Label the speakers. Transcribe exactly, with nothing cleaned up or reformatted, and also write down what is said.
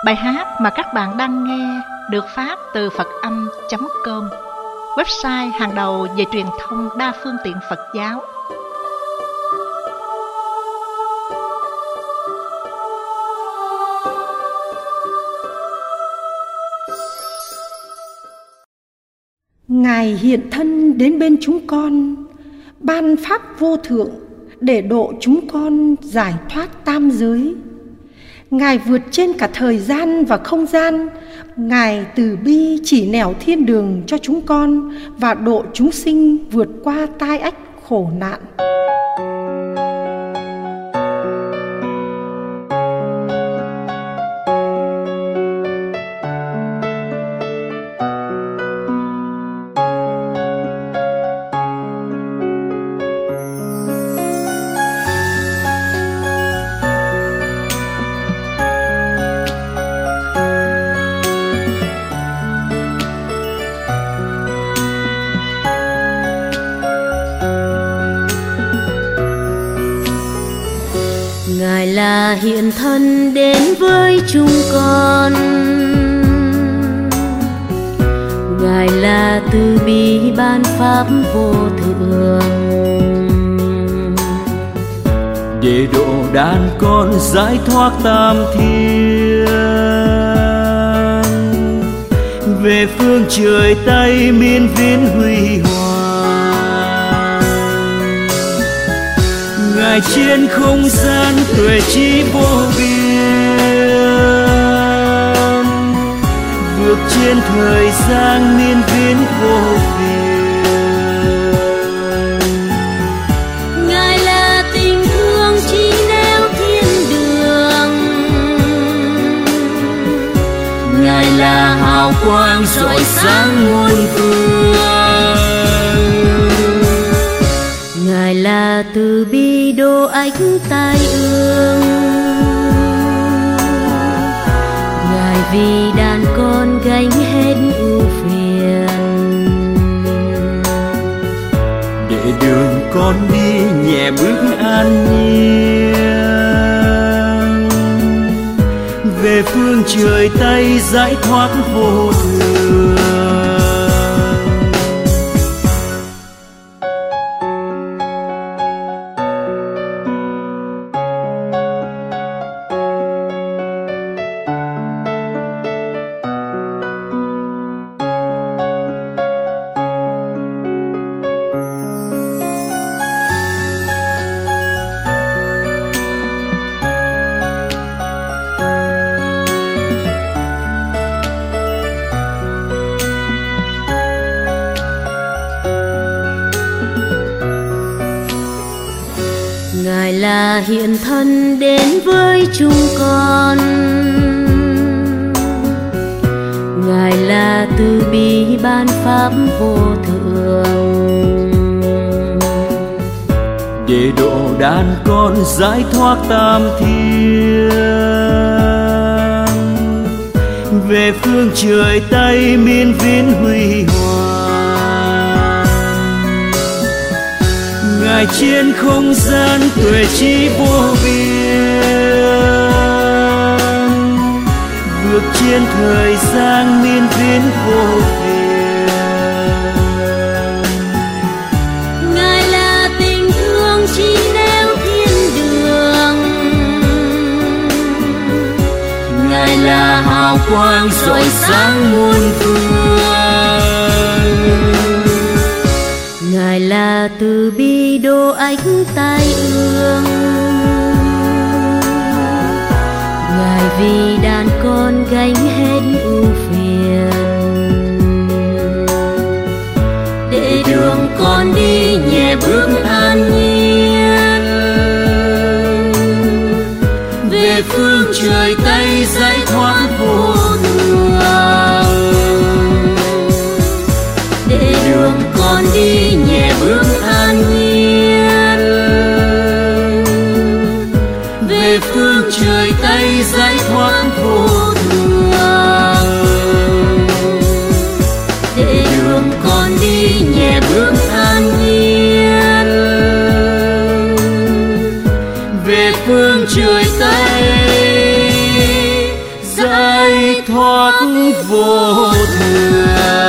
Speaker 1: Bài hát mà các bạn đang nghe được phát từ phật âm chấm com, website hàng đầu về truyền thông đa phương tiện Phật giáo.
Speaker 2: Ngài hiện thân đến bên chúng con, ban pháp vô thượng để độ chúng con giải thoát tam giới. Ngài vượt trên cả thời gian và không gian. Ngài từ bi chỉ nẻo thiên đường cho chúng con và độ chúng sinh vượt qua tai ách khổ nạn.
Speaker 3: Ngài là hiện thân đến với chúng con, Ngài là từ bi ban pháp vô thượng
Speaker 4: để độ đàn con giải thoát tam thiên, về phương trời Tây miên viễn huy hoàng. Ngài trên không gian tuệ trí vô biên, vượt trên thời gian miên viễn vô biên.
Speaker 3: Ngài là tình thương chỉ nẻo thiên đường,
Speaker 4: Ngài là hào quang rọi sáng muôn phương.
Speaker 3: Ngài là từ bi độ ách tai ương, Ngài vì đàn con gánh hết ưu phiền,
Speaker 4: để đường con đi nhẹ bước an nhiên, về phương trời Tây giải thoát vô thường.
Speaker 3: Ngài là hiện thân đến với chúng con, Ngài là từ bi ban pháp vô thượng
Speaker 4: để độ đàn con giải thoát tam thiên, về phương trời Tây miên viễn huy hoàng. Ngài trên không gian tuệ trí vô biên, vượt trên thời gian miên viễn vô biên.
Speaker 3: Ngài là tình thương chỉ nẻo thiên đường,
Speaker 4: Ngài là hào quang rọi sáng muôn phương.
Speaker 3: Ngài là từ bi độ ách tai ương, Ngài vì đàn con gánh hết ưu phiền, để đường con đi nhẹ bước an nhiên,
Speaker 4: về phương trời Tây giải thoát vô thường.
Speaker 3: để đường con đi nhẹ bước an nhiên,
Speaker 4: về phương trời Tây giải thoát vô thường.
Speaker 3: để đường con đi nhẹ bước an nhiên,
Speaker 4: về phương trời Tây giải giải thoát vô thường.